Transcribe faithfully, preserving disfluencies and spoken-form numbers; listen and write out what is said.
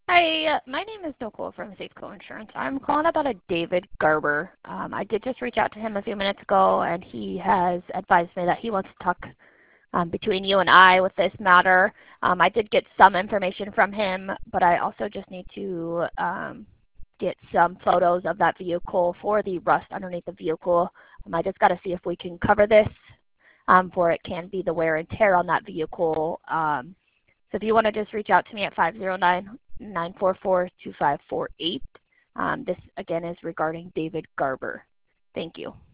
Hi, uh, my name is Nicole from Safeco Insurance. I'm calling about a David Garber. Um, I did just reach out to him a few minutes ago, and he has advised me that he wants to talk um, between you and I with this matter. Um, I did get some information from him, but I also just need to um, get some photos of that vehicle for the rust underneath the vehicle. Um, I just got to see if we can cover this, um, for it can be the wear and tear on that vehicle. Um, so if you want to just reach out to me at five zero nine, nine four four, two five four eight. Um, this, again, is regarding David Garber. Thank you.